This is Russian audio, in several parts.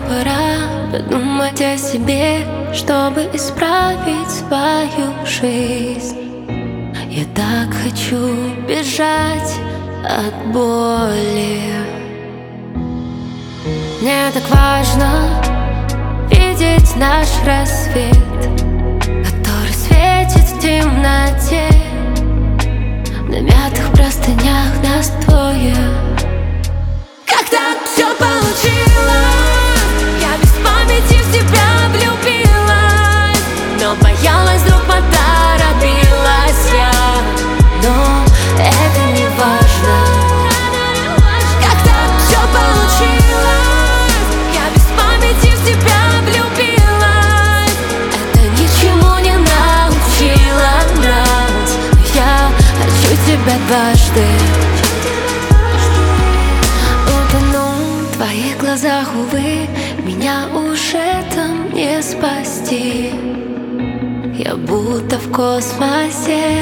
пора подумать о себе, чтобы исправить свою жизнь. Я так хочу бежать от боли. Мне так важно видеть наш рассвет, который светит в темноте. На мятых простынях нас двое. Как так все получилось? Я без памяти в тебя влюбилась, но боялась, вдруг поторопилась я. Но это не важно. Как так все получилось? Я без памяти в тебя влюбилась. Это ничему не научило нас. Я хочу тебя дважды. В твоих глазах, увы, меня уже там не спасти. Я будто в космосе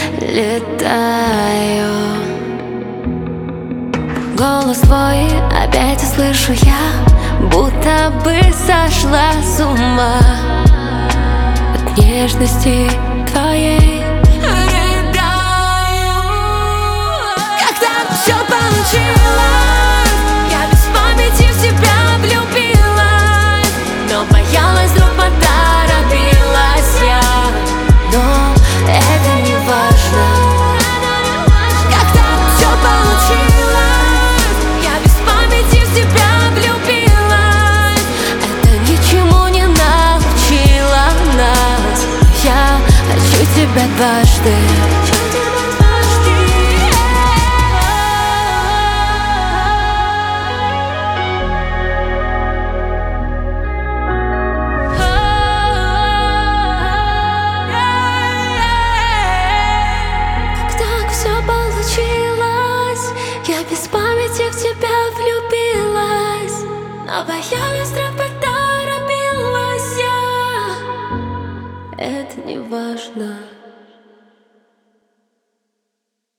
летаю. Голос твой опять услышу я, будто бы сошла с ума от нежности твоей. Рыдаю. Как так все получилось? Боялась, вдруг поторопилась я. Но это не важно. Как так все получилось? Я без памяти в тебя влюбилась. Это ничему не научило нас. Я хочу тебя дважды. Я без памяти в тебя влюбилась, но боялась вдруг